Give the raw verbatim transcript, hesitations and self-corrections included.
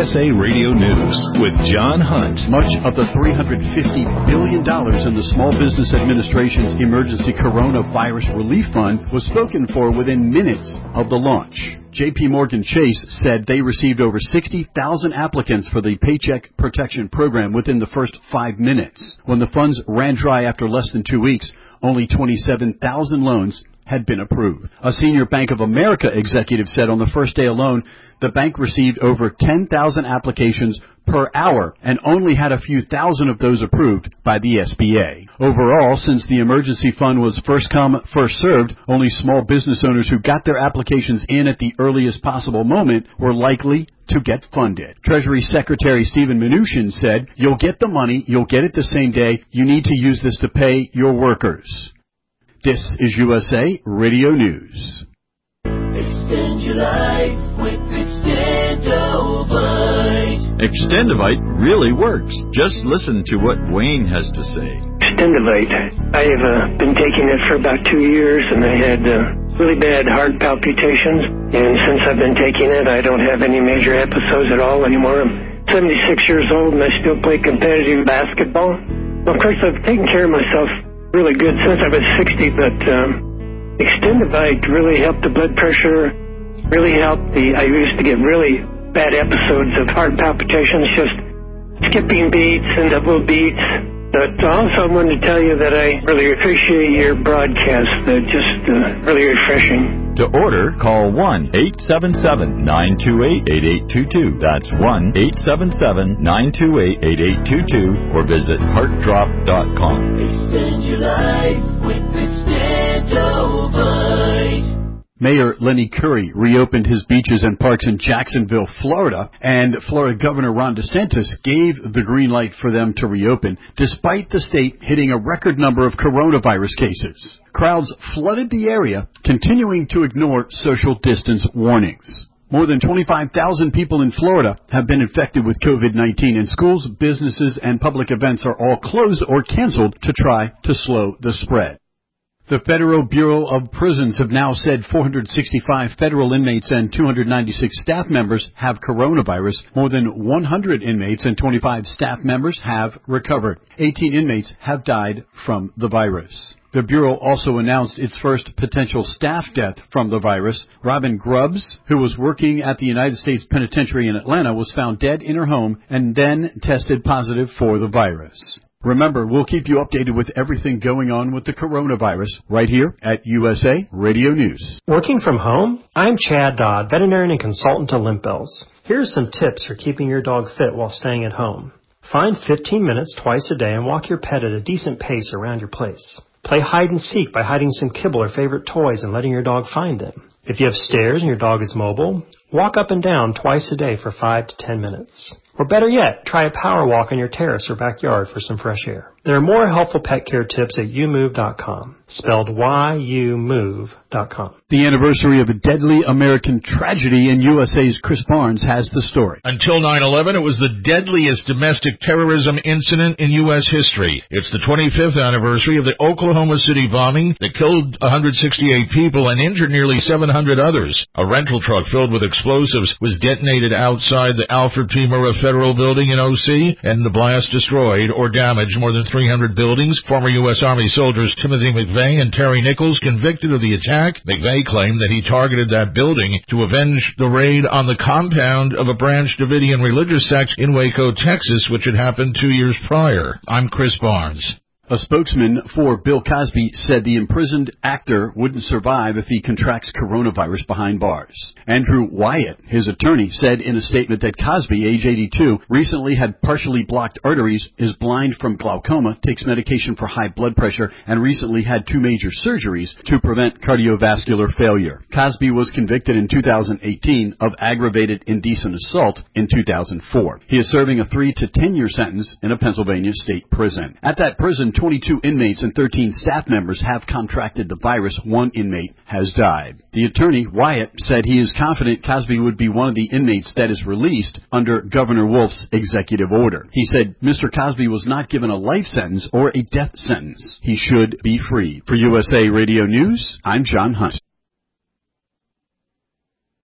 S A Radio News with John Hunt. Much of the three hundred fifty billion dollars in the Small Business Administration's Emergency Coronavirus Relief Fund was spoken for within minutes of the launch. J P Morgan Chase said they received over sixty thousand applicants for the Paycheck Protection Program within the first five minutes. When the funds ran dry after less than two weeks, only twenty-seven thousand loans had been approved. A senior Bank of America executive said on the first day alone, the bank received over ten thousand applications per hour and only had a few thousand of those approved by the S B A. Overall, since the emergency fund was first come, first served, only small business owners who got their applications in at the earliest possible moment were likely to get funded. Treasury Secretary Steven Mnuchin said, "You'll get the money, you'll get it the same day. You need to use this to pay your workers." This is U S A Radio News. Extend your life with Extendovite. Extendovite really works. Just listen to what Wayne has to say. Extendovite. I have uh, been taking it for about two years, and I had uh, really bad heart palpitations. And since I've been taking it, I don't have any major episodes at all anymore. I'm seventy-six years old, and I still play competitive basketball. Well, of course, I've taken care of myself really good since I was sixty, but um, Extendovite really helped the blood pressure, really helped the, I used to get really bad episodes of heart palpitations, just skipping beats and double beats. But also I wanted to tell you that I really appreciate your broadcast. They're just uh, really refreshing. To order, call one eight seven seven, nine two eight, eight eight two two. That's one eight seven seven, nine two eight, eight eight two two or visit heart drop dot com. Extend your life with Extendovite. Mayor Lenny Curry reopened his beaches and parks in Jacksonville, Florida, and Florida Governor Ron DeSantis gave the green light for them to reopen, despite the state hitting a record number of coronavirus cases. Crowds flooded the area, continuing to ignore social distance warnings. More than twenty-five thousand people in Florida have been infected with COVID nineteen, and schools, businesses, and public events are all closed or canceled to try to slow the spread. The Federal Bureau of Prisons have now said four hundred sixty-five federal inmates and two hundred ninety-six staff members have coronavirus. More than one hundred inmates and twenty-five staff members have recovered. eighteen inmates have died from the virus. The Bureau also announced its first potential staff death from the virus. Robin Grubbs, who was working at the United States Penitentiary in Atlanta, was found dead in her home and then tested positive for the virus. Remember, we'll keep you updated with everything going on with the coronavirus right here at U S A Radio News. Working from home? I'm Chad Dodd, veterinarian and consultant to Limp Bells. Here's some tips for keeping your dog fit while staying at home. Find fifteen minutes twice a day and walk your pet at a decent pace around your place. Play hide and seek by hiding some kibble or favorite toys and letting your dog find them. If you have stairs and your dog is mobile, walk up and down twice a day for five to ten minutes. Or better yet, try a power walk on your terrace or backyard for some fresh air. There are more helpful pet care tips at you move dot com, spelled Y U move dot com. The anniversary of a deadly American tragedy in U S A's Chris Barnes has the story. Until nine eleven, it was the deadliest domestic terrorism incident in U S history. It's the twenty-fifth anniversary of the Oklahoma City bombing that killed one hundred sixty-eight people and injured nearly seven hundred others. A rental truck filled with explosives was detonated outside the Alfred P. Murrah Federal Building in O C, and the blast destroyed or damaged more than three hundred buildings. Former U S Army soldiers Timothy McVeigh and Terry Nichols, convicted of the attack. McVeigh claimed that he targeted that building to avenge the raid on the compound of a Branch Davidian religious sect in Waco, Texas, which had happened two years prior. I'm Chris Barnes. A spokesman for Bill Cosby said the imprisoned actor wouldn't survive if he contracts coronavirus behind bars. Andrew Wyatt, his attorney, said in a statement that Cosby, age eighty-two, recently had partially blocked arteries, is blind from glaucoma, takes medication for high blood pressure, and recently had two major surgeries to prevent cardiovascular failure. Cosby was convicted in two thousand eighteen of aggravated indecent assault in two thousand four. He is serving a three to ten year sentence in a Pennsylvania state prison. At that prison, twenty-two inmates and thirteen staff members have contracted the virus. One inmate has died. The attorney, Wyatt, said he is confident Cosby would be one of the inmates that is released under Governor Wolf's executive order. He said Mister Cosby was not given a life sentence or a death sentence. He should be free. For U S A Radio News, I'm John Hunt.